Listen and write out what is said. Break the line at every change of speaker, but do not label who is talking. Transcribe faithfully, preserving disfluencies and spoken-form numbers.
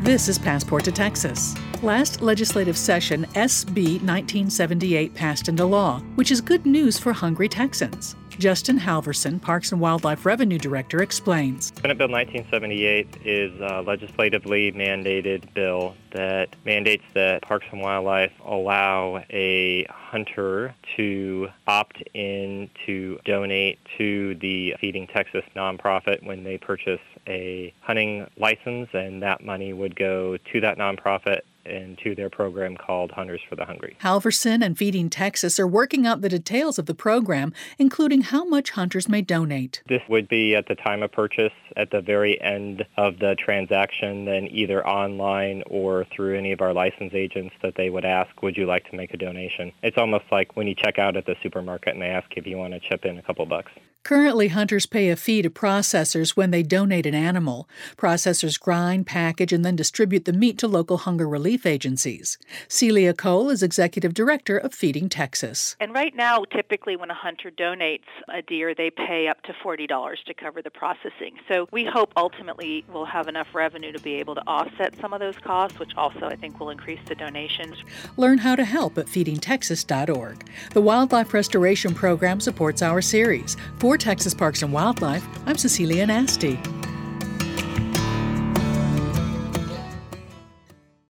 This is Passport to Texas. Last legislative session, S B nineteen seventy-eight passed into law, which is good news for hungry Texans. Justin Halverson, Parks and Wildlife Revenue Director, explains.
Senate Bill nineteen seventy-eight is a legislatively mandated bill that mandates that Parks and Wildlife allow a hunter to opt in to donate to the Feeding Texas nonprofit when they purchase a hunting license, and that money would go to that nonprofit and to their program called Hunters for the Hungry.
Halverson and Feeding Texas are working out the details of the program, including how much hunters may donate.
This would be at the time of purchase, at the very end of the transaction, then either online or through any of our license agents that they would ask, would you like to make a donation? It's almost like when you check out at the supermarket and they ask if you want to chip in a couple bucks.
Currently, hunters pay a fee to processors when they donate an animal. Processors grind, package, and then distribute the meat to local hunger relief agencies. Celia Cole is Executive Director of Feeding Texas.
And right now, typically when a hunter donates a deer, they pay up to forty dollars to cover the processing. So we hope ultimately we'll have enough revenue to be able to offset some of those costs, which also I think will increase the donations.
Learn how to help at feeding texas dot org. The Wildlife Restoration Program supports our series. For Texas Parks and Wildlife, I'm Cecilia Nasty.